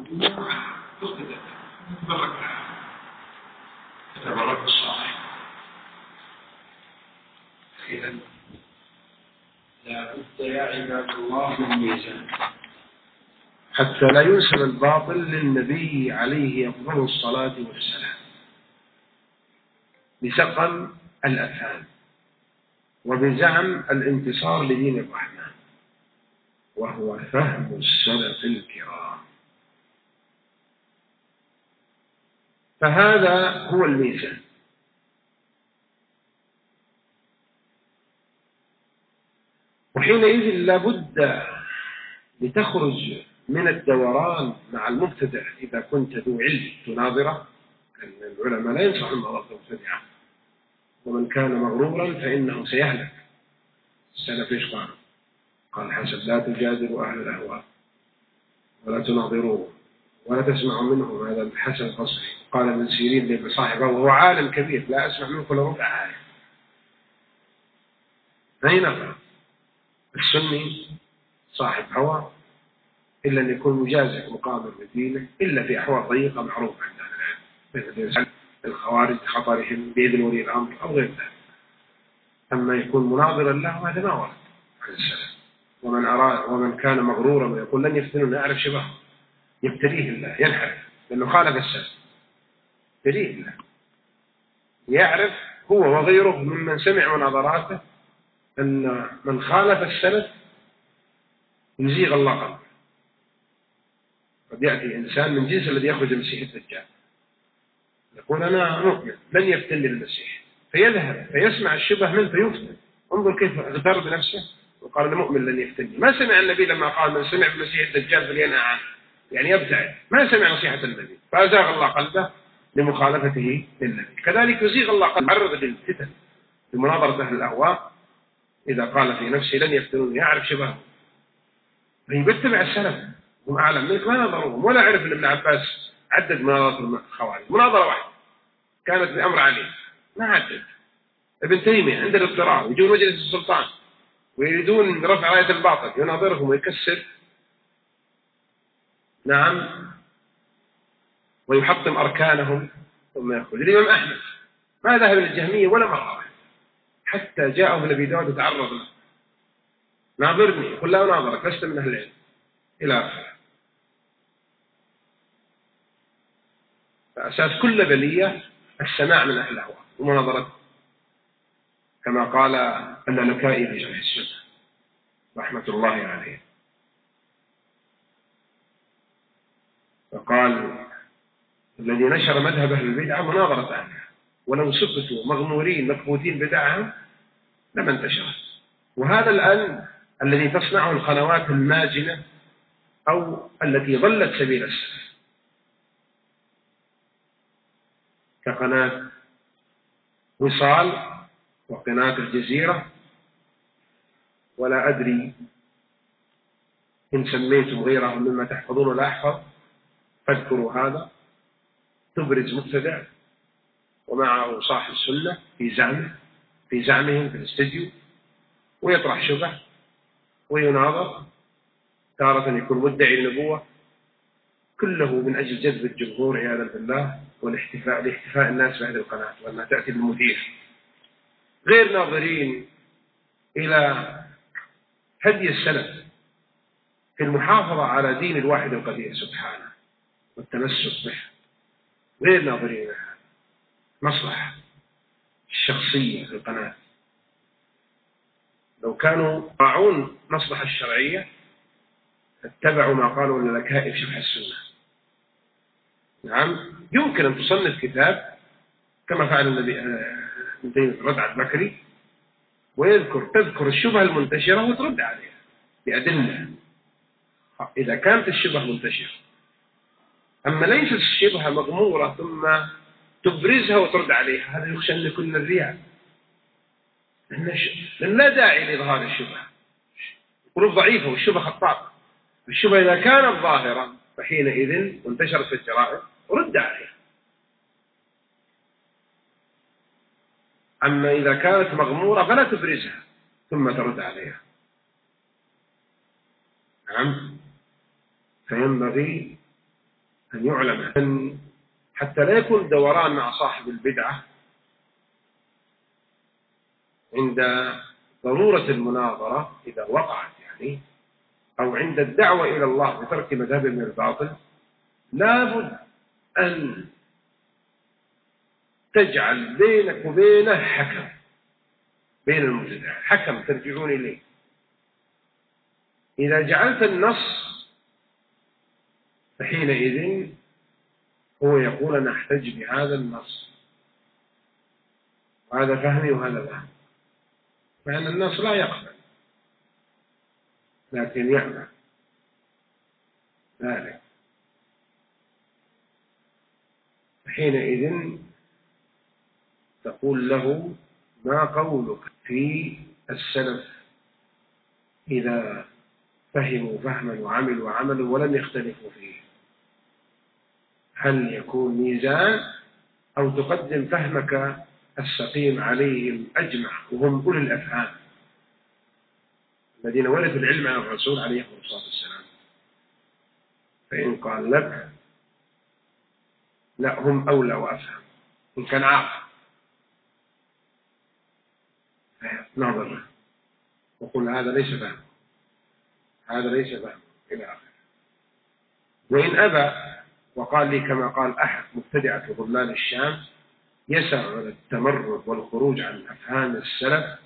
تبرك الصالح. إذا لا بد يا عباد الله من ميزان حتى لا ينسب الباطل للنبي عليه أفضل الصلاة والسلام بثقل الأفهام وبزعم الانتصار لدين الرحمن، وهو فهم السلف الكرام. فهذا هو الميزان. وحينئذ لابد لتخرج من الدوران مع المبتدع إذا كنت ذو علم تناظره، لأن العلماء لا ينصح المرض المبتدعة، ومن كان مغرورا فإنه سيهلك. السلف ايش قال الحسن: لا تجادلوا أهل الأهواء ولا تناظروه ولا تسمعوا منهم. هذا الحسن البصري. قال ابن سيرين لصاحبه وهو عالم كبير: لا أسمع منك ولا ربع آية. أين السني صاحب هوى إلا أن يكون مجازف مقابل بدينه، إلا في أحوال ضيقة معروفة عند أهل العلم مثل الخوارج خطرهم بإذن ولي الأمر أو غير ذلك. أما يكون مناظرا له هذا ما ورد عن السلف. ومن كان مغرورا ويقول لن يفتنون أعرف شبهه يبتليه الله، ينحرف لأنه خالف السلف. يبتليه الله، يعرف هو وغيره ممن سمع مناظراته أن من خالف السلف يزيغ الله قلبه. قد يأتي إنسان من جنس الذي يخرج المسيح الدجال يقول: أنا مؤمن لن يفتني المسيح، فيذهب فيسمع الشبه منه فيفتن. انظر كيف اغتر بنفسه وقال: أنا مؤمن لن يفتني. ما سمع النبي لما قال: من سمع بالمسيح الدجال فلينهى عنه، يعني يبتعد. ما سمع نصيحة النبي فأزاغ الله قلبه لمخالفته للنبي. كذلك يزيغ الله قلبه معرض للفتن بمناظرة أهل الأهواء. إذا قال في نفسه لن يفتنون يعرف شبهه فيتبع السلف، هم أعلم منك ما نظرهم ولا عرف أن ابن عباس عدد مناظرة الخوارج. مناظرة واحدة كانت بأمر علي ما عدد. ابن تيمية عند الاضطرار يجون مجلس السلطان ويريدون رفع راية الباطل يناظرهم ويكسر ويحطم أركانهم ثم يخرج. الإمام أحمد ما ذهب إلى الجهمية ولا مرة حتى جاءه من أبي داود وتعرض له: ناظرني. قل: لا أناظرك، لست من أهل العلم، إلى آخره. فأساس كل بلية السماع من أهل الأهواء ومناظرته، كما قال اللالكائي في شرح السنة رحمة الله عليه. فقال: الذي نشر مذهب أهل البدعة مناظرة أهلها، ولو سكتوا مغمورين مكبوتين بدعهم لما انتشرت. وهذا الآن الذي تصنعه القنوات الماجنة أو التي ضلت سبيل السلف، كقناة وصال وقناة الجزيرة، ولا أدري إن سميتم غيرها مما تحفظون ولا أحفظ، فاذكروا هذا. تبرز مبتدع ومعه صاحب السنة في زعمهم في الاستديو، ويطرح شبه ويناظر. تارة يكون مدعي النبوة، كله من أجل جذب الجمهور عياذا بالله لاحتفاء الناس بهذه القناة وأنها تأتي بالمثير، غير ناظرين إلى هدي السلف في المحافظة على دين الواحد القدير سبحانه والتمسك به، غير ناظرين مصلحة الشخصية في القناة. لو كانوا راعون مصلحة الشرعية اتبعوا ما قالوا للكائف شرح السنة. يمكن أن تصنف كتاب كما فعل النبي رد بكري تذكر الشبهة المنتشرة وترد عليها بأدلة إذا كانت الشبهة منتشرة. أما ليست الشبهة مغمورة ثم تبرزها وترد عليها، هذا يخشى أن يكون الرياء، لأن لا داعي لإظهار الشبهة. القلوب ضعيفة والشبهة خطاطة. الشبهة إذا كانت ظاهرة فحينئذ وانتشرت في الجرائد رد عليها. أما إذا كانت مغمورة فلا تبرزها ثم ترد عليها. فينبغي أن يعلم حتى لا يكون دوران مع صاحب البدعة عند ضرورة المناظرة إذا وقعت يعني، أو عند الدعوة إلى الله بترك مذهب من الباطل. لابد أن تجعل بينك وبينه حكم، بين المبتدع حكم ترجعون إليه. إذا جعلت النص فحينئذ هو يقول أنا أحتج بهذا النص، وهذا فهمي وهذا فهمي، فإن النص لا يقبل لكن يعمل ذلك. حينئذ تقول له ما قولك في السلف إذا فهموا فهما وعملوا عملا ولم يختلفوا فيه؟ هل يكون ميزان أو تقدم فهمك السقيم عليهم أجمع وهم أولي الأفهام الذين ورثوا العلم عن الرسول عليه الصلاة والسلام؟ فإن قال لك لا هم أولى وأفهم، إن كان عاقل نظر وقل هذا ليس فهم، هذا ليس فهم إلى آخره. وإن أبى وقال لي كما قال أحد مبتدعة ضلال الشام يسعى على التمرد والخروج عن أفهام السلف،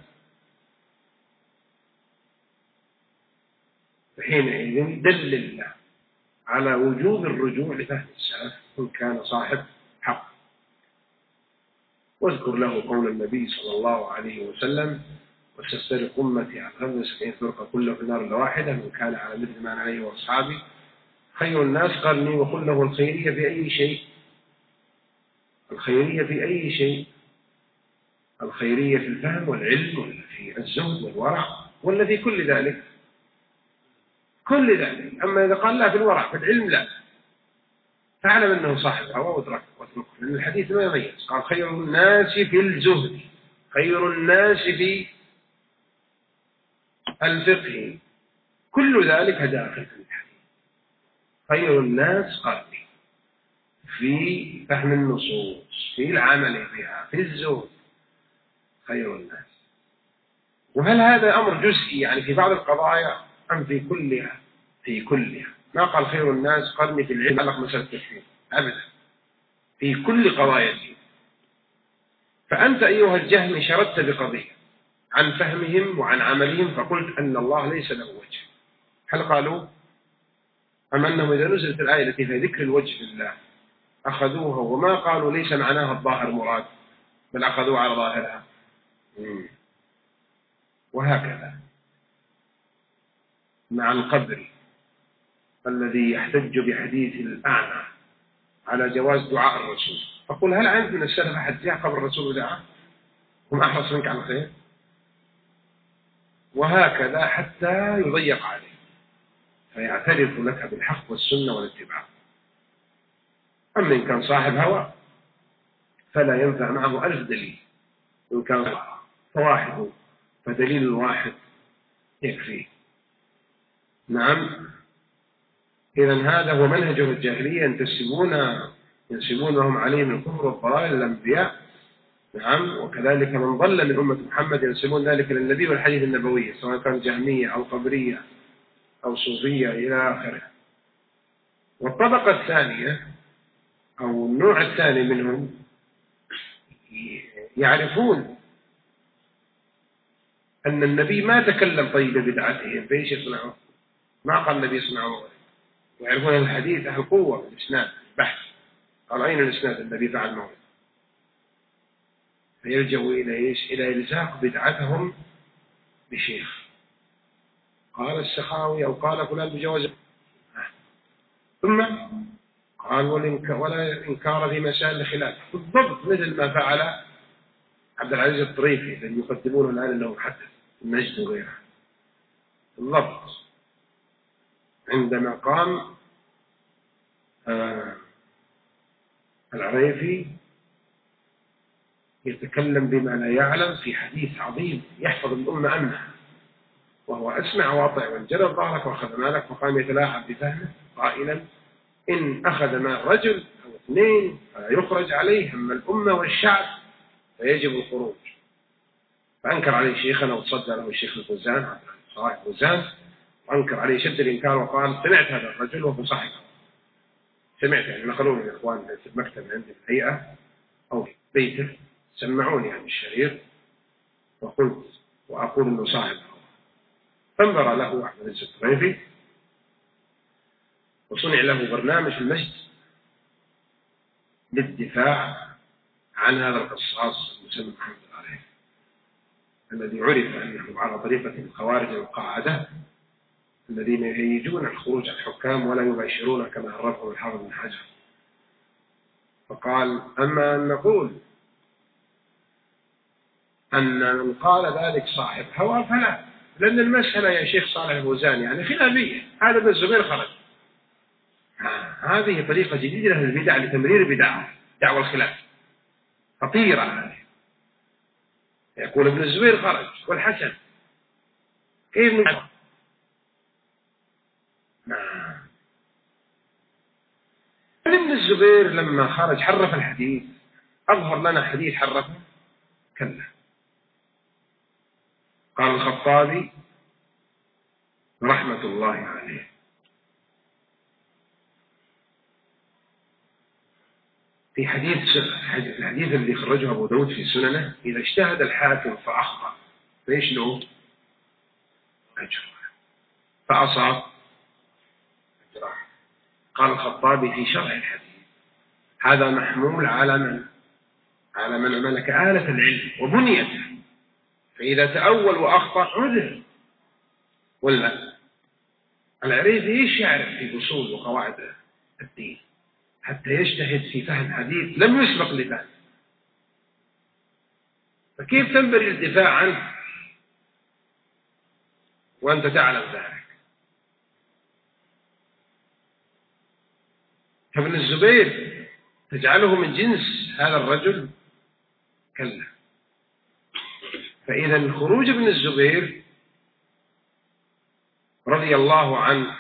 فحينئذ دلل على وجوب الرجوع لفهم السلف إن كان صاحب حق. واذكر له قول النبي صلى الله عليه وسلم وستفترق أمتي على 75 فرقة كل في النار إلا واحدة من كان على مثل ما أنا عليه وأصحابي خير الناس قرني. وقل له الخيرية في أي شيء؟ الخيرية في أي شيء؟ الخيرية في الفهم والعلم ولا في الزهد والورع ولا في كل ذلك؟ كل ذلك. أما إذا قال لا في الورع في العلم لا، فاعلم أنه صاحب هوى واتركه، لأن الحديث ما يميز. قال خير الناس في الزهد، خير الناس في الفقه، كل ذلك داخل في الحديث. خير الناس قرني في فهم النصوص، في العمل بها، في الزهد، خير الناس. وهل هذا أمر جزئي يعني في بعض القضايا أم في كلها؟ في كلها. ما قال خير الناس قرني في العلم علق مسألة التفسير أبدا، في كل قضايا الدين. فأنت أيها الجهمي شردت بقضية عن فهمهم وعن عملهم فقلت أن الله ليس له وجه. هل قالوا أم أنهم إذا نزلت الآية التي في ذكر الوجه لله أخذوها وما قالوا ليس معناها الظاهر مراد بل أخذوها على ظاهرها؟ وهكذا مع القبر الذي يحتج بحديث الأعمى على جواز دعاء الرسول، فقل هل عندك من السلف أحد جاء قبر الرسول ودعا؟ هم أحرص منك على الخير. وهكذا حتى يضيق عليه فيعترف لك بالحق والسنة والاتباع. أما إن كان صاحب هوى فلا ينفع معه 1000 دليل، إن كان فواحد فدليل واحد يكفيه. نعم. إذن هذا هو منهجهم الجاهلية، ينسبونهم عليه من الكفر والضلال الأنبياء. نعم. وكذلك من ضل من أمة محمد ينسبون ذلك للنبي والحديث النبوي، سواء كان جهمية أو قبرية أو صوفية إلى آخره. والطبقة الثانية أو النوع الثاني منهم يعرفون أن النبي ما تكلم طيب بدعتهم فإيش يصنعون؟ ما قال النبي يصنعون. ويعرفون الحديث أهل قوة الإسناد بحث، قال أين الإسناد النبي فعل موت، فيلجأوا إلى إيش؟ إلى إلزاق بدعتهم بشيخ قال السخاوي أو قال فلان بجواز، ثم قال ولا إنكار في مسائل الخلاف، بالضبط مثل ما فعل عبد العزيز الطريفي الذي يقدمونه الآن أنه محدث النجد وغيره. بالضبط عندما قام العريفي يتكلم بما لا يعلم في حديث عظيم يحفظ الأمة أمنها، وهو أسمع واطع وانجلى ظهرك وأخذ مالك، وقام يتلاعب بفهمه قائلا إن أخذ مال رجل أو اثنين فلا يخرج عليه هم الأمة والشعب فيجب الخروج. فأنكر عليه شيخنا وتصدى له الشيخ الفوزان صلاح الفوزان، وأنكر عليه شد الإنكار وقال سمعت هذا الرجل وهو صاحب، سمعت يعني نقلوا من الإخوان في المكتب عندي في الهيئة أو في بيته سمعوني يعني الشريط وقلت وأقول إنه صاحب. فانبر له أحمد الزبريفي وصنع له برنامج في المسجد للدفاع عن هذا القصاص المسمى محمد عليه الذي عرف أنه على طريقة الخوارج القاعدة الذين يهيجون الخروج على الحكام ولا يباشرون كما عرفهم الحافظ بن حجر. فقال أما أن نقول أن من قال ذلك صاحب هوى فلا، لأن المسألة يا شيخ صالح الفوزان يعني خلافية. هذا ابن الزبير خرج، هذه طريقة جديدة للبدع لتمرير بدعة دعوة الخلاف خطيرة هذه. يقول ابن الزبير خرج والحسن كيف نعرف؟ ابن الزبير لما خرج حرف الحديث، أظهر لنا حديث حرفه؟ كلا. قال الخطابي رحمة الله عليه في الحديث الذي خرجه أبو داود في سننه: إذا اجتهد الحاكم فأخطأ فإيش له؟ أجر، فأصاب أجر. قال الخطابي في شرح الحديث: هذا محمول على من ملك آلة العلم وبنيته، فإذا تأول وأخطأ عذر. ولا العريفي إيش يعرف في أصول وقواعد الدين حتى يجتهد في فهم حديث لم يسبق لفهم؟ فكيف تنبري الدفاع عنه وأنت تعلم ذلك؟ فابن الزبير تجعله من جنس هذا الرجل؟ كلا. فإذا خروج ابن الزبير رضي الله عنه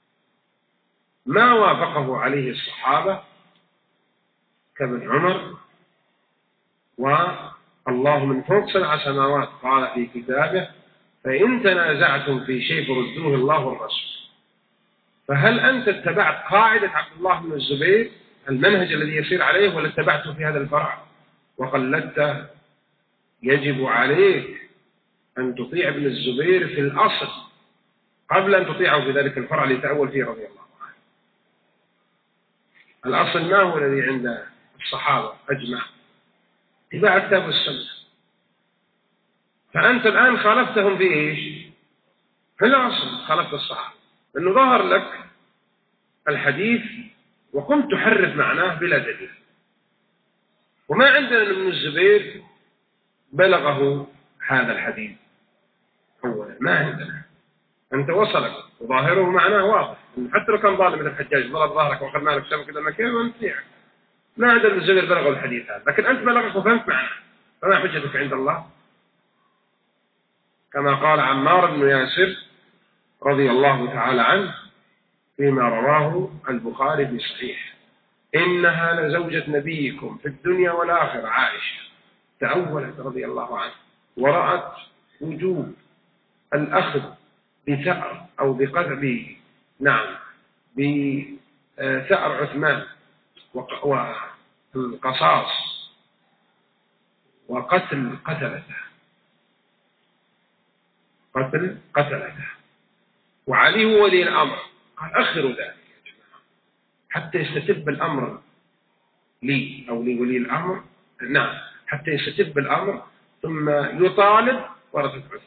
ما وافقه عليه الصحابة كابن عمر، والله من فوق 7 سماوات قال في كتابه: فإن تنازعتم في شيء فردوه الله والرسول. فهل أنت اتبعت قاعدة عبد الله بن الزبير المنهج الذي يسير عليه ولا اتبعته في هذا الفرع وقلدته؟ يجب عليك أن تطيع ابن الزبير في الأصل قبل أن تطيعه في ذلك الفرع لتأول فيه رضي الله عنه. الأصل ما هو الذي عند الصحابة أجمع؟ اتباع الكتاب والسنة. فأنت الآن خالفتهم في إيش؟ في الأصل خالفت الصحابة، لأنه ظهر لك الحديث وقمت تحرف معناه بلا دليل. وما عندنا ابن الزبير بلغه هذا الحديث أولا، ما عندنا. أنت وصلك وظاهره معناه واضح، حتى لو كان ظالم مثل الحجاج ضرب ظهرك وأخذ مالك شبك كذا ما كيف نطيعك. ما عندنا ابن الزبير بلغه الحديث هذا، لكن أنت بلغك وفهمت معناه، فما حجتك عند الله؟ كما قال عمار بن ياسر رضي الله تعالى عنه فيما رواه البخاري في صحيح: إنها لزوجة نبيكم في الدنيا والآخرة عائشة، تأولت رضي الله عنها ورأت وجوب الأخذ بثأر أو بقذف بثأر عثمان والقصاص وقتل قتلته وعلي هو ولي الأمر. قال أخروا ذلك يا جماعة حتى يستتب الأمر لي أو لولي الأمر، حتى يستتب الأمر ثم يطالب ورثة عثمان.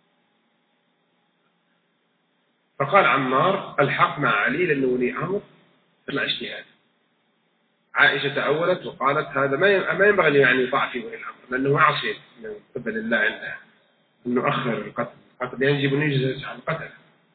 فقال عمار: الحق مع علي لأنه ولي أمر مع اجتهاد. عائشة تأولت وقالت: هذا ما ينبغي يعني يطاع في ولي الأمر لأنه عصي من قبل الله عنده أنه أخر القتل يجب أن يجزز عن القتل.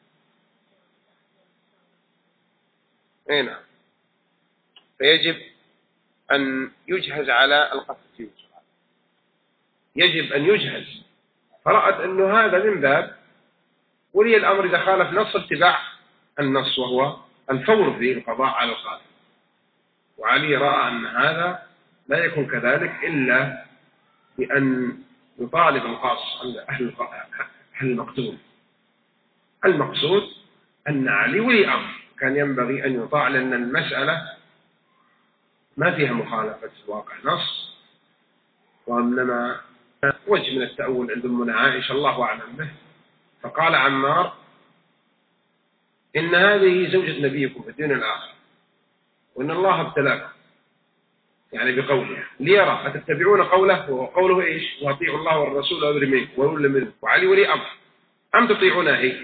نعم، فيجب أن يجهز على القتل، يجب أن يجهز. فرأت أنه هذا من باب ولي الأمر إذا خالف نص اتباع النص وهو الفور في القضاء على القاتل. وعلي رأى أن هذا لا يكون كذلك إلا بأن يطالب القاص أهل المقتول. المقصود أن علي ولي أمر كان ينبغي أن يطاع، لأن المسألة ما فيها مخالفة واقع نص، وإنما وجه من التأول عند أمنا عائشة الله أعلم به. فقال عمار: إن هذه زوجة نبيكم في الدين الآخر، وإن الله ابتلاكم، يعني بقوله ليرى أتتبعون قوله، وقوله إيش؟ وأطيعوا الله والرسول وأولي منكم، وعلي ولي أمر، أم تطيعونه هي؟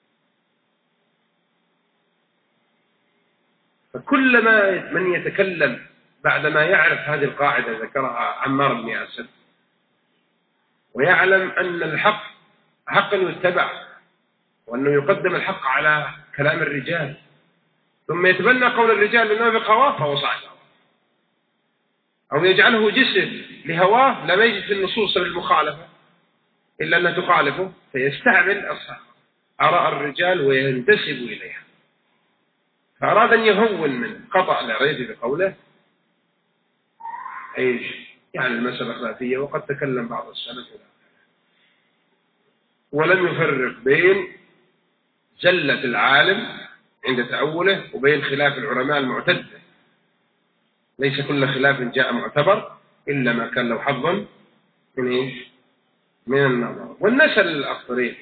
فكلما من يتكلم بعدما يعرف هذه القاعدة ذكرها عمار بن ياسر، ويعلم أن الحق حق يتبع، وأنه يقدم الحق على كلام الرجال، ثم يتبنى قول الرجال لأنه بقواه فهو صعب، أو يجعله جسر لهواه لا يجد في النصوص للمخالفة إلا أنها تخالفه، فيستعمل آراء الرجال وينتسب إليها. فأراد أن يهون من خطأ العريفي بقوله إيش؟ يعني المسألة خلافية، وقد تكلم بعض السلف ولم يفرق بين زلة العالم عند تأوله وبين خلاف العلماء المعتدة. ليس كل خلاف جاء معتبر إلا ما كان له حظ من إيش؟ من النظر. والنسل الطريقي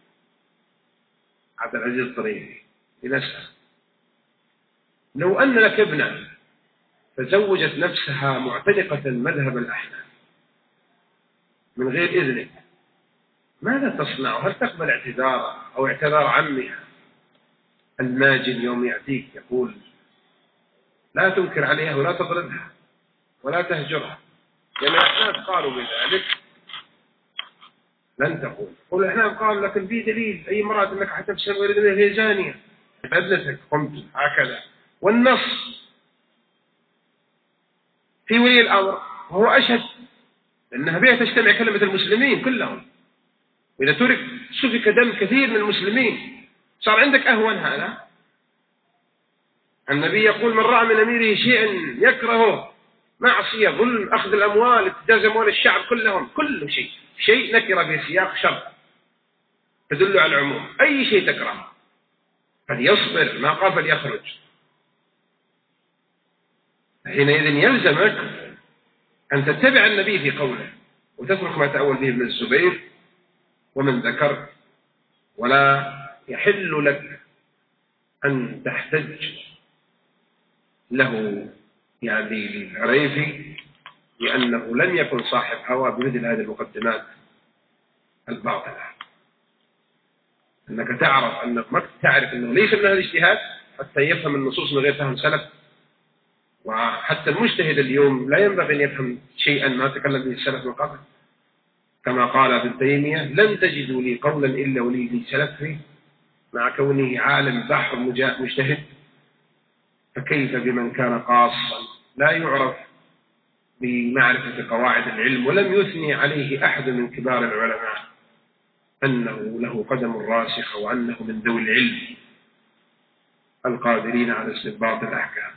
عبد العزيز الطريقي ينسأل: لو أن لك ابنا تزوجت نفسها معتنقة مذهب الأحناف من غير إذنك، ماذا تصنع؟ هل تقبل اعتذارها أو اعتذار عمها الماجن يوم يأتيك يقول لا تنكر عليها ولا تطردها ولا تهجرها؟ لأن الأحناف قالوا بذلك لن تقول. قل الأحناف قالوا لكن في دليل، أي امرأة أنك حتى تفسر غير ذلك هي زانية، ابنتك قمت هكذا. والنص في ولي الأمر وهو أشهد أنها بها تجتمع كلمة المسلمين كلهم، وإذا ترك سفك دم كثير من المسلمين. صار عندك أهون هذا؟ النبي يقول: من رأى من أميره شيئا يكرهه، معصية، ظلم، أخذ الأموال، ابتزاز أموال الشعب كلهم، كل شيء نكر في سياق شر تدل على العموم، أي شيء تكرهه فليصبر، ما قال فليخرج. حينئذ يلزمك أن تتبع النبي في قوله وتترك ما تأول به ابن الزبير ومن ذكر، ولا يحل لك أن تحتج له يعني للعريفي لأنه لم يكن صاحب هوى بمثل هذه المقدمات الباطلة. أنك تعرف أنك ما تعرف أنه ليس من هذا الاجتهاد حتى يفهم النصوص من غير فهم سلف. وحتى المجتهد اليوم لا ينبغي أن يفهم شيئا ما تكلم به السلف من قبل، كما قال ابن تيمية: لن تجدوا لي قولا إلا ولي سلف فيه، مع كونه عالم بحر مجتهد. فكيف بمن كان قاصا لا يعرف بمعرفة قواعد العلم، ولم يثني عليه أحد من كبار العلماء أنه له قدم راسخ وأنه من ذوي العلم القادرين على استنباط الأحكام.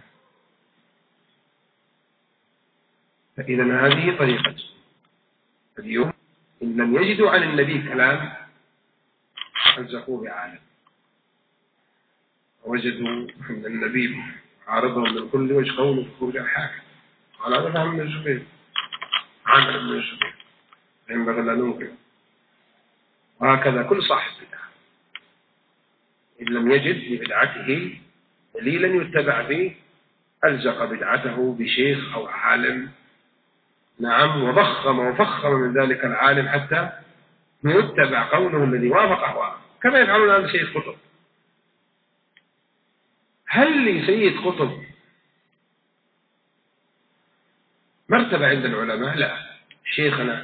فإذا هذه طريقة اليوم إن لم يجدوا عن النبي كلام ألزقوا بعالم، وجدوا من النبي عارضهم من كل وجه قوله في خروج الحاكم. على هذا فهم من الزبير، عامر بن الزبير ينبغي لا ننكر. وهكذا كل صاحب بدعة إن لم يجد لبدعته دليلا يتبع به ألزق بدعته بشيخ أو عالم، نعم، وضخم وفخم من ذلك العالم حتى يتبع قوله الذي وافق أهواءه، كما يفعلون الآن سيد قطب. هل لسيد قطب مرتبة عند العلماء؟ لا. شيخنا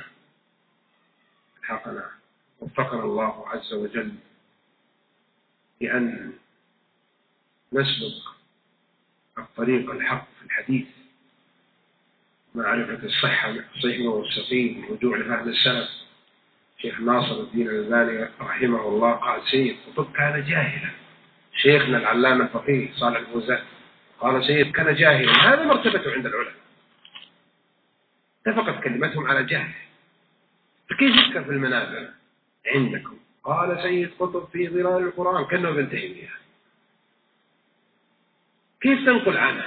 حقنا وفقنا الله عز وجل بأن نسلك الطريق الحق في الحديث، معرفة الصحة الصحيح والسقيم، الرجوع لفهم السلف. شيخ ناصر الدين الألباني رحمه الله قال: سيد قطب كان جاهلا شيخنا العلامة الفقيه صالح الفوزان قال سيد كان جاهلا، هذا مرتبته عند العلماء، اتفقت كلمتهم على جهل، فكيف يذكر في المنابر عندكم؟ قال سيد قطب في ظلال القرآن كأنه ابن تيمية، كيف تنقل عنه؟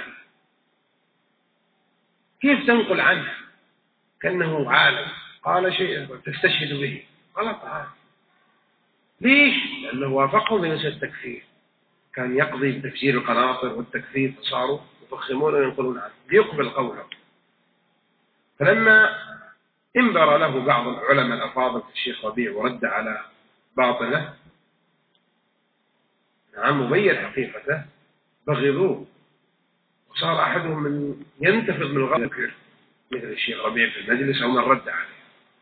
كيف تنقل عنه كأنه عالم؟ قال شيء تستشهد به، غلط هذا. ليش؟ لأنه وافقهم في مسألة التكفير، كان يقضي بتفجير القناطر والتكفير، فصاروا يفخمون وينقلون عنه ليقبل قوله. فلما انبر له بعض العلماء الأفاضل الشيخ ربيع ورد على باطله، نعم مبين حقيقته، بغضوه، وصار أحدهم من ينتفض من الغضب مثل الشيخ ربيع في المجلس أو من رد عليه،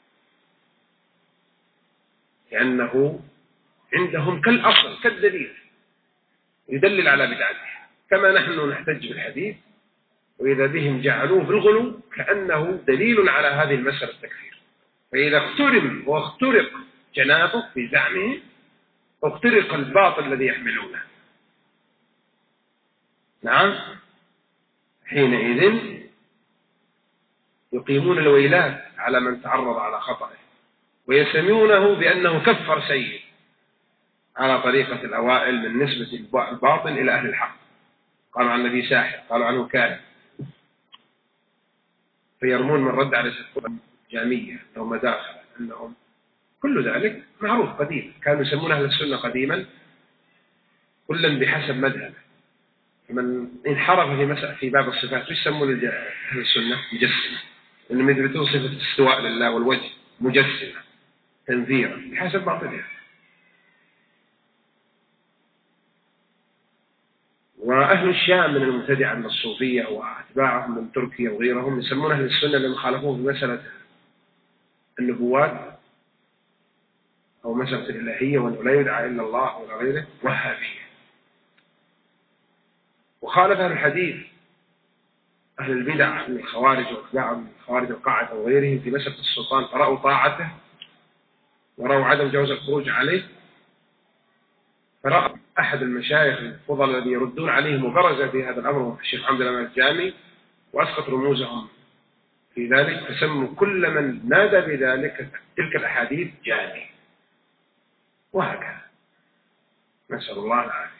لأنه عندهم كالأصل كالدليل يدلل على بدعته، كما نحن نحتج بالحديث، وإذا بهم جعلوه بالغلو كأنه دليل على هذه المسألة التكفير. فإذا اخترم واخترق جنابه في زعمه واخترق الباطل الذي يحملونه، نعم، حينئذ يقيمون الويلات على من تعرض على خطأه، ويسمونه بأنه كفر سيد على طريقة الأوائل من نسبة الباطل إلى أهل الحق. قالوا عن النبي ساحر، قالوا عنه كاهن، فيرمون من رد على جامية أنهم مداخل، أنهم كل ذلك معروف قديم، كانوا يسمون أهل السنة قديما كلا بحسب مذهبه. من انحرف في مسألة في باب الصفات يسمون أهل السنة مجسمة، إنهم يثبتون صفة الاستواء لله والوجه، مجسمة تنذيرا بحسب باطلها. وأهل الشام من المبتدعة من الصوفية وأتباعهم من تركيا وغيرهم يسمون أهل السنة لما خالفوه في مسألة النبوات أو مسألة الإلهية وأنه لا يدعى إلا الله ولا غيره وهابية. وخالف أهل الحديث أهل البدع من الخوارج وأتباعهم من خوارج القاعدة وغيرهم في مسألة السلطان، فرأوا طاعته ورأوا عدم جواز الخروج عليه، فرأى أحد المشايخ الفضل الذي يردون عليهم وبرز في هذا الأمر الشيخ حمد الله الجامي وأسقط رموزهم في ذلك، فسموا كل من نادى بذلك تلك الأحاديث جامي، وهكذا نسأل الله العافية.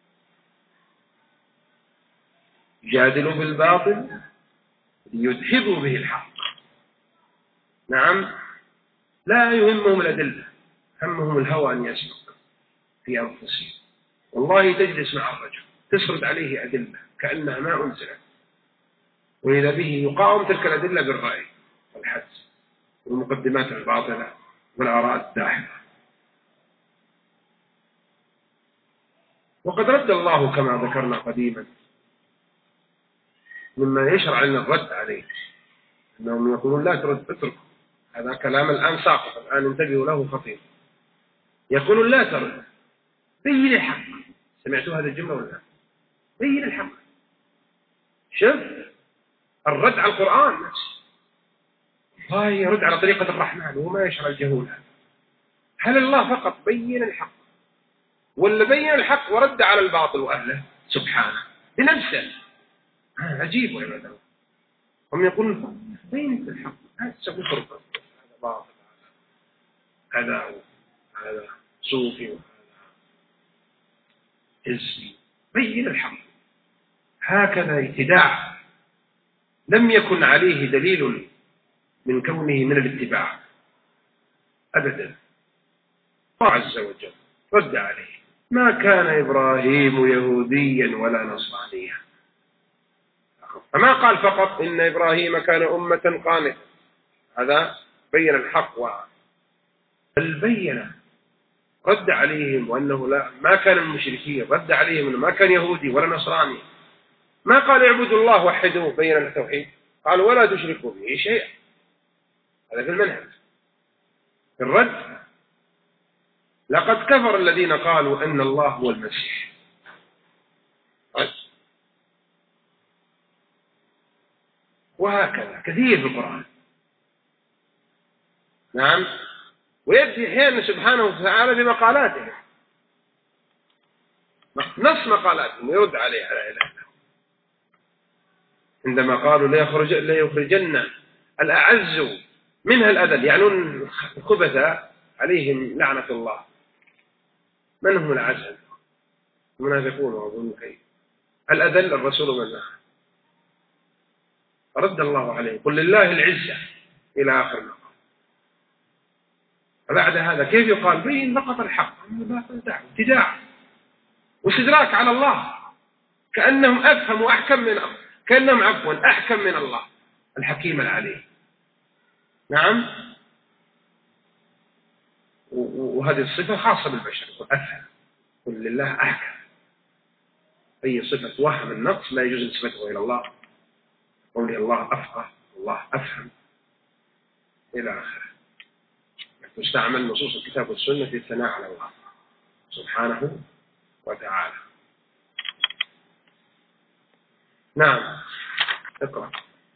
جادلوا بالباطل ليدحضوا به الحق، نعم، لا يهمهم الأدلة، همهم الهوى أن يسبق في أنفسهم. والله تجلس مع الرجل تسرد عليه أدلة كأنها ما أنزلت، وإذا به يقاوم تلك الأدلة بالرأي والحدس والمقدمات الباطلة والآراء الداحضة. وقد رد الله كما ذكرنا قديما مما يشرع لنا الرد عليه، أنهم يقولون لا ترد اترك، هذا كلام الآن ساقط، الآن انتبهوا له خطير، يقولون لا ترد، بين الحق. سمعتوا هذه الجملة ولا لا؟ بين الحق. شوف الرد على القرآن نفسه، الله يرد على طريقة الرحمن وما يشرع الجهول. هل الله فقط بين الحق ولا بين الحق ورد على الباطل وأهله سبحانه بنفسه؟ عجيب يا عباد الله. هم يقولون بين الحق، هذا سوي فرقة، هذا باطل، هذا صوفي وهذا حزبي، بين الحق. هكذا ابتداع لم يكن عليه دليل من كونه من الاتباع أبدا. الله عز وجل رد عليه: ما كان إبراهيم يهوديا ولا نصرانيا. فما قال فقط إن إبراهيم كان أمة قانتة، هذا بين الحق، بل بين رد عليهم وأنه ما كان المشركين، رد عليهم أنه ما كان يهودي ولا نصراني. ما قال اعبدوا الله وحدوه، بين التوحيد، قال ولا تشركوا به شيئا. هذا في المنهج. في الرد: لقد كفر الذين قالوا أن الله هو المسيح. وهكذا كثير في القرآن، نعم، ويأتي أحيانا سبحانه وتعالى بمقالاته. نص مقالاتهم ويرد عليها لا إله إلا الله. عندما قالوا ليخرجن الأعز منها الأذل، يعنون الخبثاء عليهم لعنة الله. من هم الأعز؟ المنافقون وأظن كيف. الأذل الرسول من معه، رد الله عليه قل لله العزة إلى آخر المقام. فبعد هذا كيف يقال بين فقط الحق؟ ابتداع واستدراك على الله، كأنهم أفهم وأحكم من الله، كأنهم عفوا أحكم من الله الحكيم العليم. نعم، وهذه الصفة خاصة بالبشر، أفهم. قل لله أحكم، أي صفة وهم النقص لا يجوز نسبته إلى الله. قول الله أفقه، الله أفهم، إلى آخره. تستعمل نصوص الكتاب والسنة في الثناء على الله سبحانه وتعالى. نعم، اقرأ.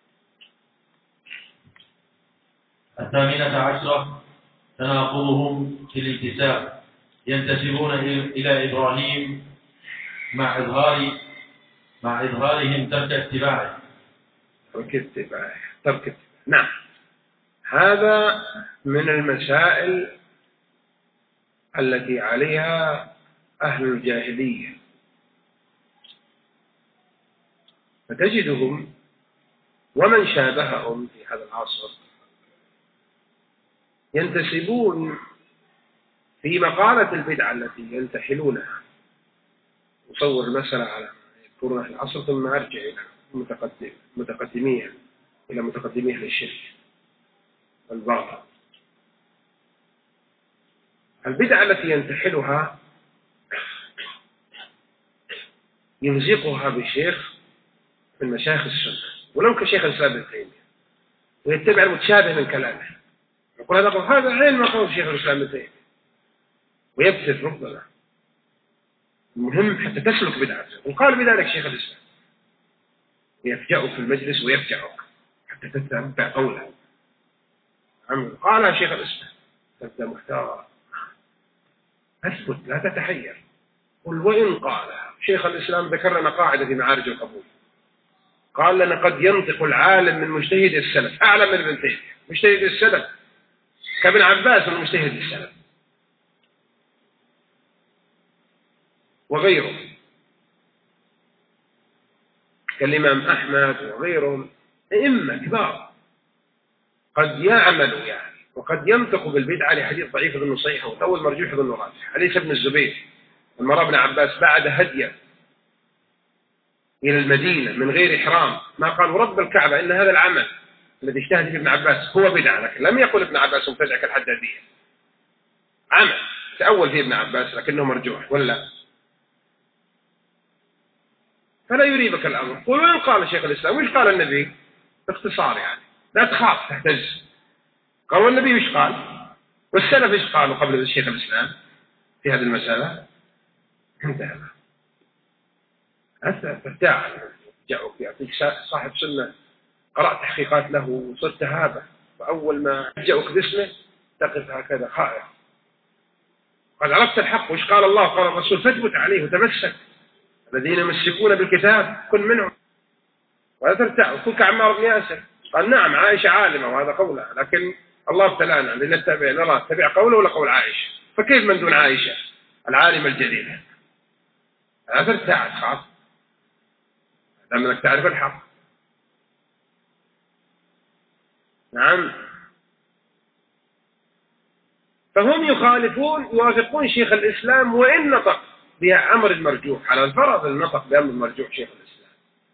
18 تناقضهم في الانتساب، ينتسبون إلى إبراهيم مع إظهارهم ترك اتباعه. نعم، هذا من المسائل التي عليها أهل الجاهلية، فتجدهم ومن شابههم في هذا العصر ينتسبون في مقالة البدعة التي ينتحلونها. أصور المسألة على ما يذكرونها في العصر ثم أرجع إلى متقدميها للشرك والباطل. البدعة التي ينتحلها يمزقها بشيخ من مشايخ السنة ولو كشيخ الإسلام ابن تيمية، ويتبع المتشابه من كلامه، يقول هذا عين ما قول شيخ الإسلام ابن تيمية، ويبتل ربنا. المهم حتى تسلك بدعته، وقال بذلك شيخ الإسلام، ويفجأك في المجلس ويفجأك حتى تتبع قوله. قال شيخ الإسلام تبدأ محتار، أثبت لا تتحير. قل وإن قال شيخ الإسلام ذكر لنا قاعدة في معارج القبول، قال لنا قد ينطق العالم من مجتهد السلف أعلم من ابن تيمية. مجتهد السلف كابن عباس من مجتهد السلف وغيره، كالإمام أحمد وغيرهم أئمة كبار قد يعملوا يعني وقد ينطق بالبدعة لحديث ضعيف ظن صحيح وأول مرجوح ظن راجح. حديث ابن الزبير لما رأى ابن عباس بعد هديه إلى المدينة من غير إحرام ما قال رب الكعبة إن هذا العمل الذي اجتهد فيه ابن عباس هو بدعة، لكن لم يقل ابن عباس مبتدع كالحدادية. عمل تأول فيه ابن عباس لكنه مرجوح ولا، فلا يريبك الأمر. قل وين قال شيخ الإسلام وإيش قال النبي باختصار، يعني لا تخاف تهتز. قال والنبي وإيش قال والسلف إيش قالوا قبل الشيخ الإسلام في هذه المسألة. انتهى. أنت ترتاح جاءك يعطيك صاحب سنة قرأت تحقيقات له وصرت هذا، وأول ما جاءك باسمه تقف هكذا خائف. قد عرفت الحق وإيش قال الله قال الرسول فاثبت عليه وتمسك. الذين يمسكون بالكتاب كن منهم ولا ترتاح. وكن كعمار بن ياسر قال نعم عائشة عالمة وهذا قولها، لكن الله ابتلانا نتبع قوله ولا قول عائشة، فكيف من دون عائشة العالمة الجليلة؟ لا ترتاح تخاف دام انك تعرف الحق. نعم، فهم يخالفون يوافقون شيخ الإسلام وإن نطق بأمر المرجوح، على الفرض النطق بأمر المرجوح شيخ الإسلام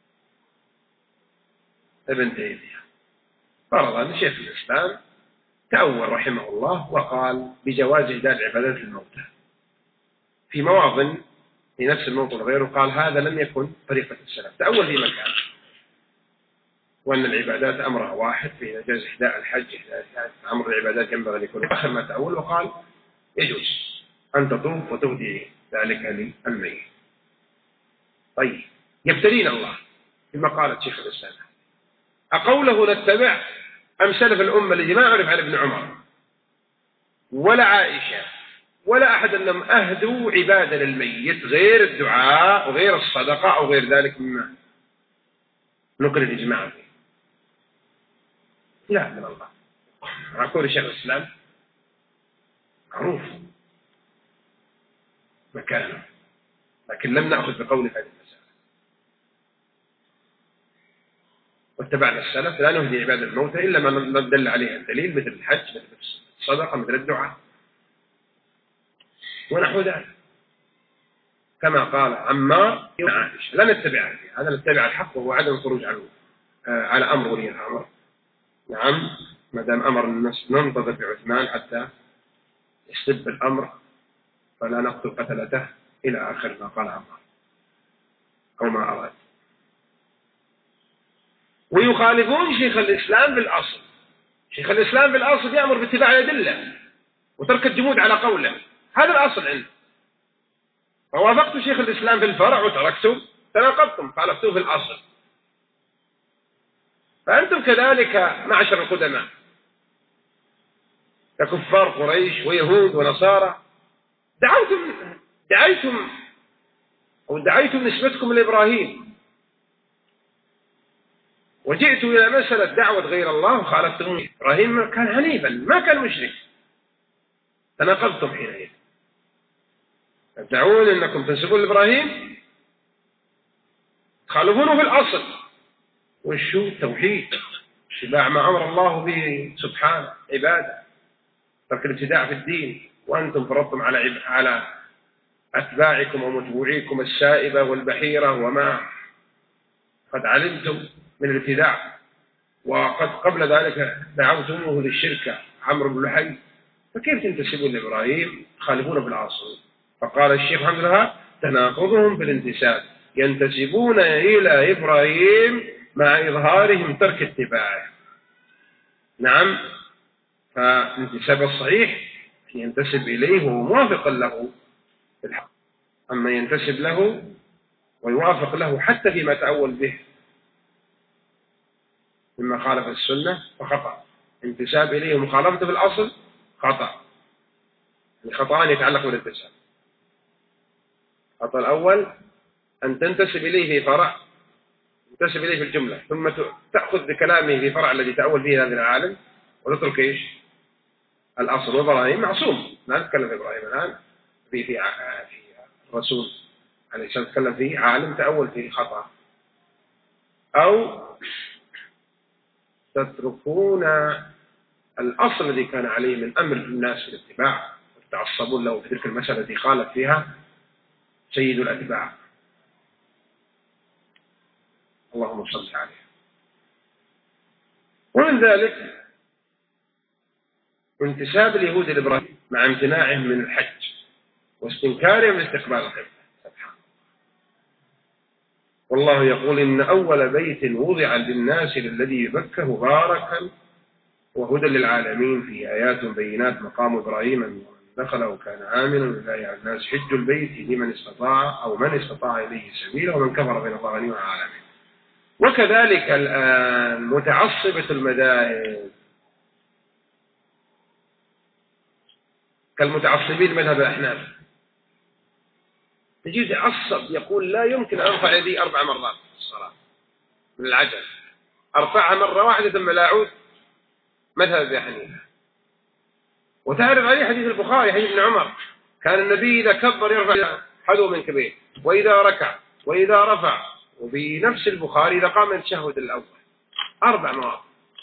ابن تيمية فرض أن شيخ الإسلام تأول رحمه الله وقال بجواز إهداء العبادات للموتى في مواطن في نفس الموطن وغيره، قال هذا لم يكن طريقة السلف. تأول في مكان وأن العبادات أمرها واحد، في إجازة إهداء الحج أمر العبادات ينبغي أن يكون آخر ما تأول، وقال يجوز أن تطوف وتهدي ذلك للميت. طيب يبتلين الله بما قالت شيخ الإسلام، أقوله نتبع أم سلف الأمة الذي ما أعرف عن ابن عمر ولا عائشة ولا أحد أنهم أهدوا عبادة للميت غير الدعاء وغير الصدقة أو غير ذلك مما نقل الإجماع فيه. لا من الله. أقول شيخ الإسلام معروف مكانه، لكن لم نأخذ بقول هذه المسألة، واتبعنا السلف لا نهدي عبادة الموتى إلا ما دل عليها الدليل، مثل الحج، مثل الصدقة، مثل الدعاء ونحو ذلك، كما قال عمار يوم عائشة لا نتبعها فيها، هذا نتبع الحق وهو عدم الخروج عنه على أمر ولي الأمر. نعم، ما دام أمر الناس ننتظر بعثمان حتى يستب الأمر فلا نقتل قتلته إلى آخر ما قال عمار أو ما أراد. ويخالفون شيخ الإسلام بالأصل. شيخ الإسلام بالأصل يأمر باتباع الأدلة وترك الجمود على قوله، هذا الأصل عنده. فوافقت شيخ الإسلام في الفرع وتركتم، تناقضتم، خالفتوه في الأصل. فأنتم كذلك معشر القدماء ككفار قريش ويهود ونصارى دعيتم نسبتكم لإبراهيم، وجئتوا إلى مسألة دعوة غير الله وخالفتم. إبراهيم كان حنيفا ما كان مشرك، تناقضتم حينئذ. تدعون أنكم تنسبون لإبراهيم تخالفونه في الأصل، والشو توحيد، اتباع ما أمر الله به سبحانه، عبادة، ترك الابتداع في الدين. وأنتم فرضتم على أتباعكم ومتبوعيكم السائبة والبحيرة وما قد علمتم من الابتداع، وقد قبل ذلك دعوتموه للشركة عمرو بن لحي، فكيف تنتسبون لإبراهيم تخالفون بالأصل؟ فقال الشيخ محمد الوهاب تناقضهم في الانتساب، ينتسبون إلى إبراهيم مع إظهارهم ترك اتباعه. نعم، فالانتساب الصحيح ينتسب إليه وهو موافق له في الحق، أما ينتسب له ويوافق له حتى فيما تأول به مما خالف السنة فخطأ. انتساب إليه ومخالفته في الأصل خطأ، الخطأان يتعلق بالانتساب. الخطأ الأول أن تنتسب إليه في فرع، تنتسب إليه في الجملة، ثم تأخذ بكلامه في فرع الذي تأول فيه هذا العالم وتترك إيش؟ الأصل. وإبراهيم معصوم، لا نتكلم في إبراهيم الآن، في الرسول عليه السلام نتكلم فيه عالم تأول فيه خطأ. أو تتركون الأصل الذي كان عليه من أمر الناس في الاتباع وتتعصبون له في تلك المسألة التي خالف فيها سيد الأتباع. اللهم صل عليه. ومن ذلك انتساب اليهود لإبراهيم مع امتناعهم من الحج واستنكارهم لاستقبال القبلة. والله يقول إن أول بيت وضع للناس للذي ببكة مباركا وهدى للعالمين فيه آيات بينات مقام إبراهيم من دخله كان آمنا لله على الناس حج البيت لمن استطاع إليه سبيلا ومن كفر بين الله غني وعالمين. وكذلك الآن متعصبة المذاهب كالمتعصبين مذهب الأحناف، يجي يتعصب يقول لا يمكن أن أرفع يدي 4 مرات في الصلاة من العجل، أرفعها مرة واحدة ثم لا أعود، مذهب أبي حنيفة. وتعرف عليه حديث البخاري حديث ابن عمر كان النبي إذا كبر يرفع حذو من كبير، وإذا ركع وإذا رفع. وفي نفس البخاري إذا قام التشهد الأول 4 مرات.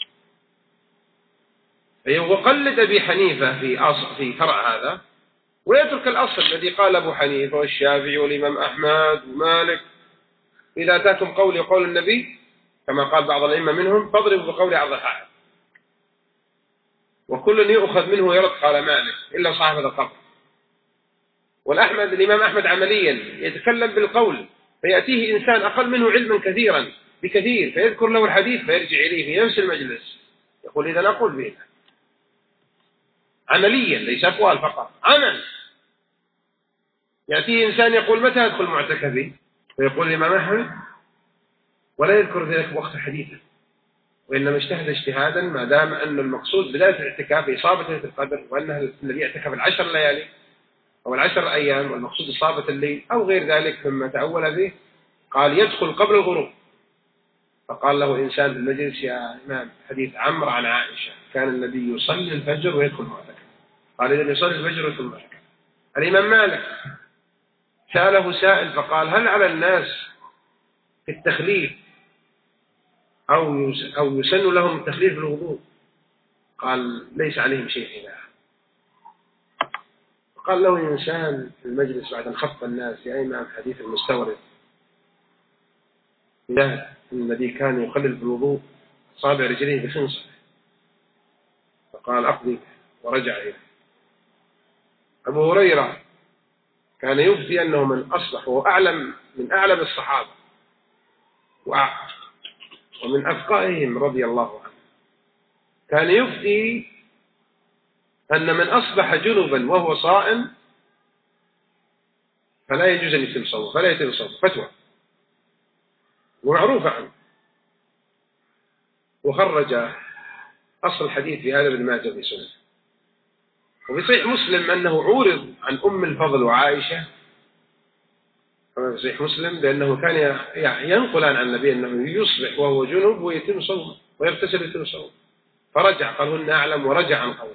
وقلد أبي حنيفة في فرع هذا ويترك الأصل الذي قال أبو حنيفة والشافعي والإمام أحمد ومالك إذا أتاكم قولي وقول النبي كما قال بعض الأئمة منهم فاضربوا بقول عرض الحائط، وكل يؤخذ منه ويرد قال مالك إلا صاحب القبر. والأحمد الإمام أحمد عمليا يتكلم بالقول فيأتيه إنسان أقل منه علما كثيرا بكثير فيذكر له الحديث فيرجع إليه في نفس المجلس يقول إذا نقول به عمليا ليس أقوال فقط، عمل. يأتيه إنسان يقول متى أدخل معتكفي فيقول الإمام أحمد ولا يذكر ذلك وقت حديثا، وإنما اجتهد اجتهادا ما دام أن المقصود بداية الاعتكاف إصابة ليلة القدر وأنه الذي اعتكف 10 ليالي أو العشر أيام، والمقصود إصابة الليل أو غير ذلك مما تأول به، قال يدخل قبل الغروب. فقال له إنسان في المجلس: يا إمام، حديث عمرو عن عائشة كان النبي يصلي الفجر ويدخل معتكف. قال: إذا يصلي الفجر ويدخل معتكف. الإمام مالك سأله سائل فقال: هل على الناس في التخليف أو يسن لهم التخليف بالوضوء؟ قال: ليس عليهم شيء إله. قال له إنسان في المجلس بعد أن خف الناس: يا إمام، حديث المستورد لا، الذي كان يخلل بالوضوء صابع رجليه بخنصر. فقال: أقضي، ورجع إليه. أبو هريرة كان يفتي أنه من أصلح وهو من أعلم الصحابة ومن أفقائهم رضي الله عنه، كان يفتي أن من أصبح جنبا وهو صائم فلا يجوز أن يتم صومه، فلا يتم صومه، فتوى ومعروفة عنه. وخرج أصل الحديث في هذا ابن ماجه في سنة. وفي صحيح مسلم أنه عورض عن أم الفضل وعائشة، في صحيح مسلم، بأنه كان ينقلان عن النبي أنه يصبح وهو جنب ويتم صومه ويغتسل ويتم صومه، فرجع قال: هن أعلم، ورجع عن قوله،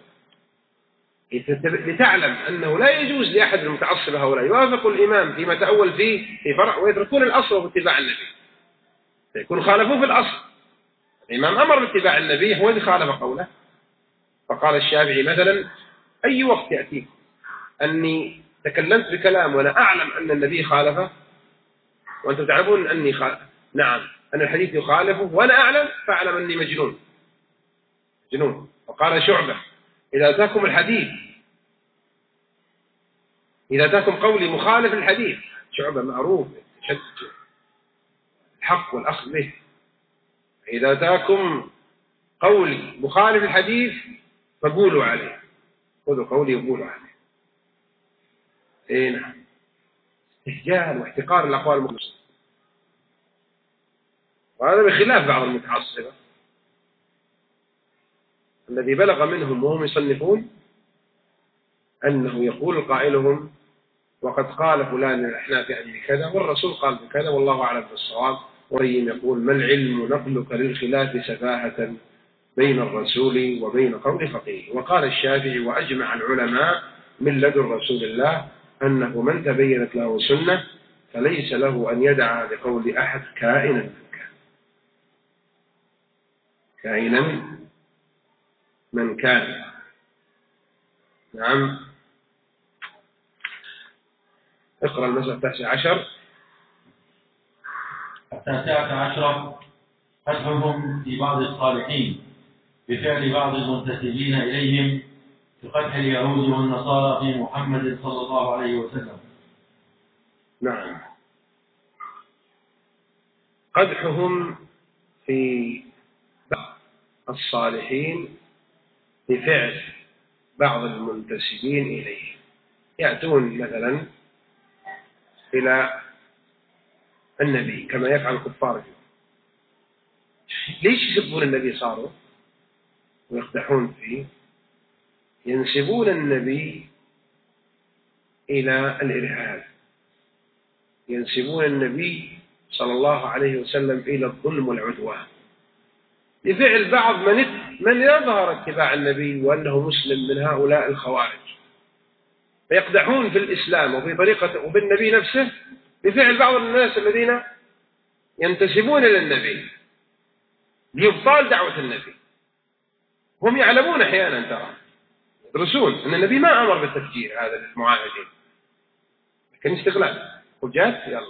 لتعلم أنه لا يجوز لأحد المتعصب هؤلاء يوافق الإمام فيما تأول فيه في فرع ويتركون الأصل واتباع النبي، فيكون خالفوه في الأصل. الإمام أمر باتباع النبي، هو الذي خالف قوله. فقال الشافعي مثلا: أي وقت يأتيك أني تكلمت بكلام وأنا أعلم أن النبي خالفه وأنتم تعلمون أني نعم أن الحديث يخالفه وأنا أعلم، فأعلم أني مجنون. وقال شعبة: إذا أتاكم الحديث، إذا أتاكم قولي مخالف الحديث، شعبة معروف شد الحق والأخذ به، إذا أتاكم قولي مخالف الحديث فقولوا عليه، خذوا قولي وقولوا عليه. نعم، استهجان واحتقار الأقوال المخلصة، وهذا بخلاف بعض المتعصبة الذي بلغ منهم وهم يصنفون أنه يقول قائلهم: وقد قال فلان الأحناف يعني بكذا، والرسول قال بكذا، والله أعلم بالصواب. وريم يقول: ما العلم نقلك للخلاف سفاهة بين الرسول وبين قول فقيه. وقال الشافعي: وأجمع العلماء من لدن رسول الله أنه من تبينت له سنة فليس له أن يدعى بقول أحد كائنا من كان. نعم. اقرأ المسألة 19. 19 قدحهم في بعض الصالحين بفعل بعض المنتسبين إليهم كقدح اليهود والنصارى في محمد صلى الله عليه وسلم. نعم، قدحهم في بعض الصالحين بفعل بعض المنتسبين إليه. يأتون مثلا إلى النبي كما يفعل الكفار. ليش يسبون النبي؟ صاروا ويقدحون فيه، ينسبون النبي إلى الإرهاب، ينسبون النبي صلى الله عليه وسلم إلى الظلم والعدوان، لفعل بعض من يظهر اتباع النبي وأنه مسلم من هؤلاء الخوارج، فيقدحون في الإسلام وفي طريقة وبالنبي نفسه بفعل بعض الناس الذين ينتسبون إلى النبي لإبطال دعوة النبي. هم يعلمون أحيانا، ترى يدرسون أن النبي ما أمر بالتفجير هذا للمعاهدين، لكن استغلال وجات يلا.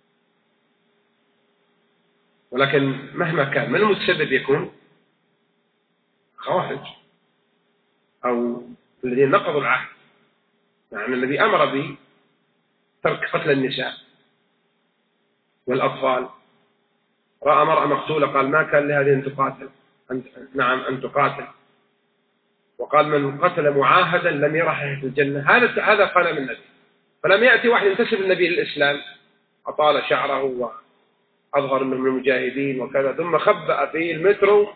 ولكن مهما كان من المتسبب يكون خوارج أو الذين نقضوا العهد. يعني النبي أمر بترك قتل النساء والأطفال، رأى مرأة مقتولة قال: ما كان لهذه أن تقاتل، أن تقاتل. وقال: من قتل معاهدا لم يرى رائحة الجنة. هذا قال من النبي. فلم يأتي واحد ينتسب النبي للإسلام أطال شعره وأظهر أنه من المجاهدين وكذا، ثم خبأ في المترو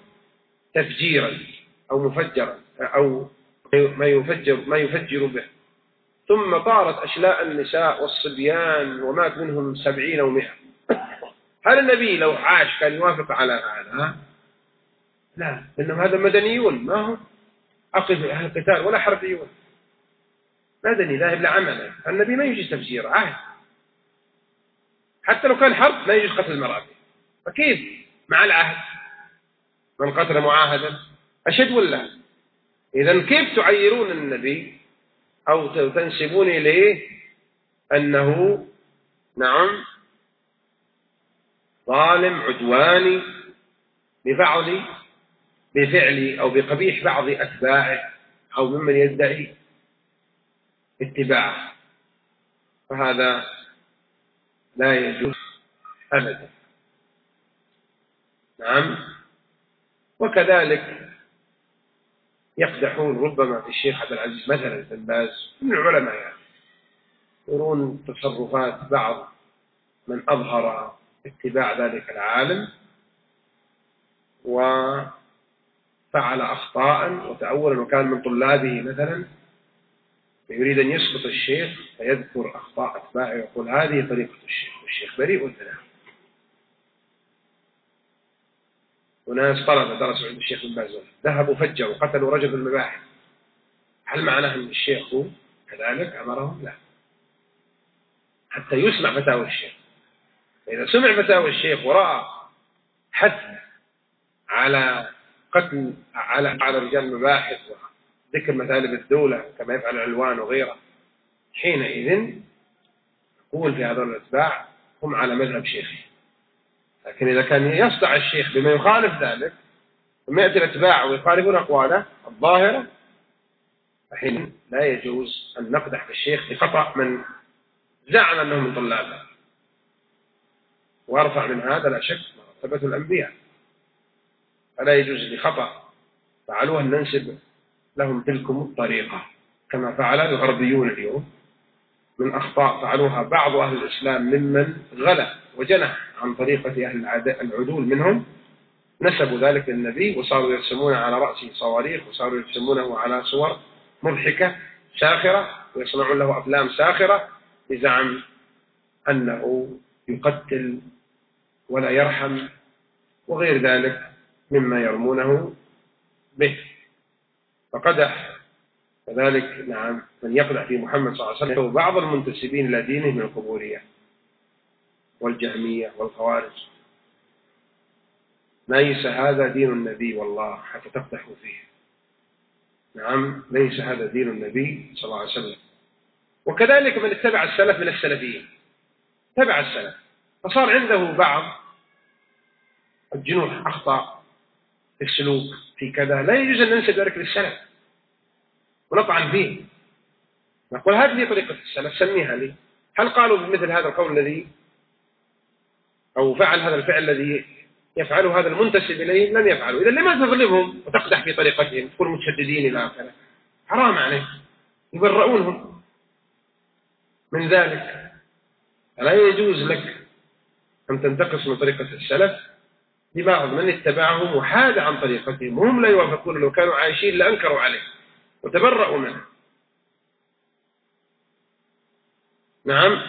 تفجيرا أو مفجرا أو ما يفجر به، ثم طارت أشلاء النساء والصبيان ومات منهم 70 أو 100. هل النبي لو عاش كان يوافق على هذا؟ لا، إنهم هذا مدنيون، ما هو أقف أهل قتال ولا حربيون، مدني ذاهب لعمله. النبي ما يجوز تفجيره عهد، حتى لو كان حرب ما يجوز قتل المرأة، فكيف مع العهد من قتل معاهدا أشد ولا؟ إذن كيف تعيرون النبي أو تنسبون إليه أنه نعم ظالم عدواني بفعل أو بقبيح بعض أتباعه أو ممن يدعي اتباعه؟ فهذا لا يجوز أبدا. نعم. وكذلك يقدحون ربما في الشيخ عبد العزيز مثلا بن باز من العلماء، يعني يرون تصرفات بعض من أظهر اتباع ذلك العالم وفعل أخطاء وتأولا وكان من طلابه مثلا، يريد أن يسقط الشيخ فيذكر أخطاء أتباعه ويقول هذه طريقة الشيخ والشيخ بريء منها. وناس طلبة درسوا عند الشيخ بن باز ذهبوا فجروا وقتلوا رجل المباحث، هل معناه أن الشيخ هو كذلك أمرهم؟ لا، حتى يسمع فتاوى الشيخ. إذا سمع فتاوى الشيخ ورأى حث على قتل على رجال المباحث وذكر مثالب الدولة كما يفعل العلوان وغيره، حينئذ يقول في هذول الأتباع هم على مذهب شيخه. لكن إذا كان يصدع الشيخ بما يخالف ذلك ثم يأتي الأتباع ويخالفون أقواله الظاهرة، فحين لا يجوز أن نقدح في الشيخ بخطأ من زعم أنه من طلابه. وارفع من هذا لا شك مرتبة الأنبياء، فلا يجوز بخطأ فعلوه أن ننسب لهم تلكم الطريقة كما فعل الغربيون اليوم من أخطاء فعلوها بعض أهل الإسلام ممن غلا وجنح عن طريقة أهل العدول منهم، نسبوا ذلك للنبي وصاروا يرسمون على رأسه صواريخ وصاروا يرسمونه على صور مضحكة ساخرة ويصنعون له أفلام ساخرة بزعم أنه يقتل ولا يرحم وغير ذلك مما يرمونه به. فقدح كذلك نعم من يقدح في محمد صلى الله عليه وسلم بعض المنتسبين إلى دينه من القبورية والجهمية والخوارج. ليس هذا دين النبي والله حتى تقدحوا فيه. نعم ليس هذا دين النبي صلى الله عليه وسلم. وكذلك من اتبع السلف من السلفيين، تبع السلف فصار عنده بعض الجنوح أخطاء في السلوك في كذا، لا يجوز أن ننسب ذلك للسلف ونطعن فيه، نقول هذه طريقة السلف سميها لي. هل قالوا بمثل هذا القول الذي أو فعل هذا الفعل الذي يفعله هذا المنتسب إليه؟ لم يفعلوا. إذا لما تظلمهم وتقدح في طريقتهم تكونوا متشددين إلى آخره؟ حرام عليك، يبرؤونهم من ذلك. فلا يجوز لك أن تنتقص من طريقة السلف لبعض من اتبعهم وحاد عن طريقتهم وهم لا يوافقون، لو كانوا عايشين لأنكروا عليه وتبرؤوا منه. نعم.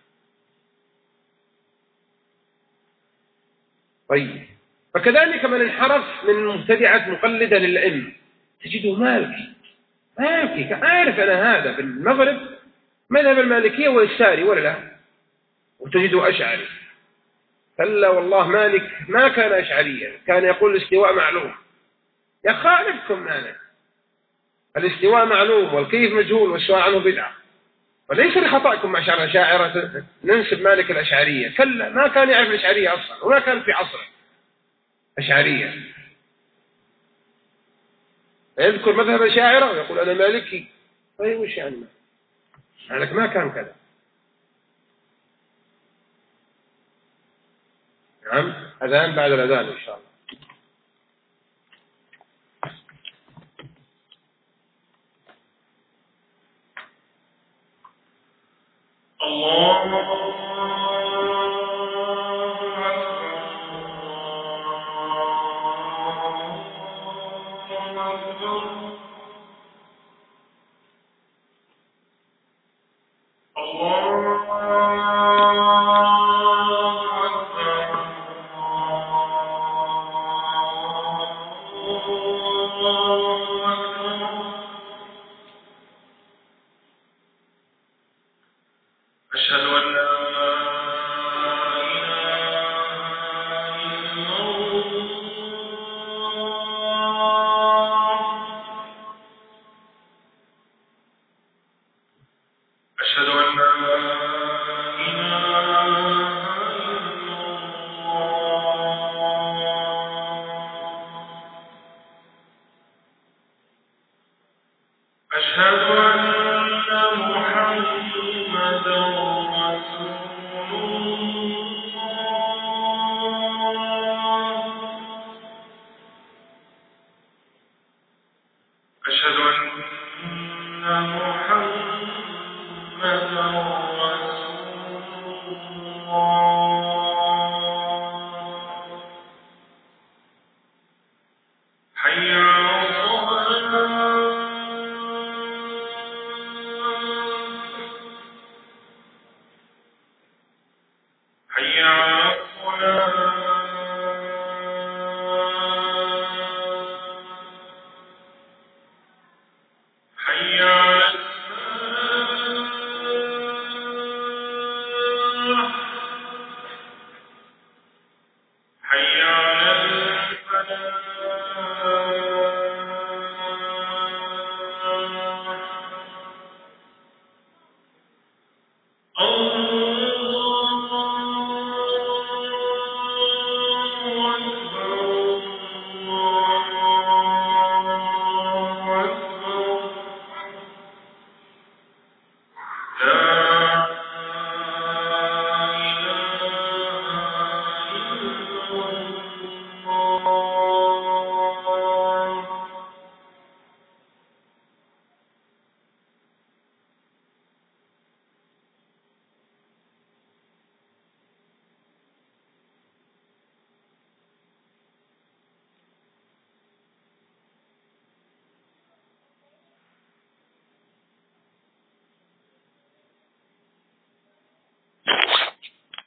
طيب. فكذلك من انحرف من المبتدعة مقلدة للأئمة تجده مالكي عارف أنا هذا في المغرب مذهب المالكية والساري ولا لا، وتجده أشعري. كلا والله مالك ما كان أشعريا، كان يقول الاستواء معلوم. يخالفكم مالك، الاستواء معلوم والكيف مجهول والسؤال عنه بدعة. وليس لخطأكم مع شاعرة ننسب مالك الأشعرية، كلا ما كان يعرف الأشعرية أصلا وما كان في عصره أشعرية. يذكر مذهب الشاعرة ويقول أنا مالكي. طيب وش يعني مالك ما كان كذا. نعم. أذان بعد الأذان إن شاء الله. الله الفاتحة.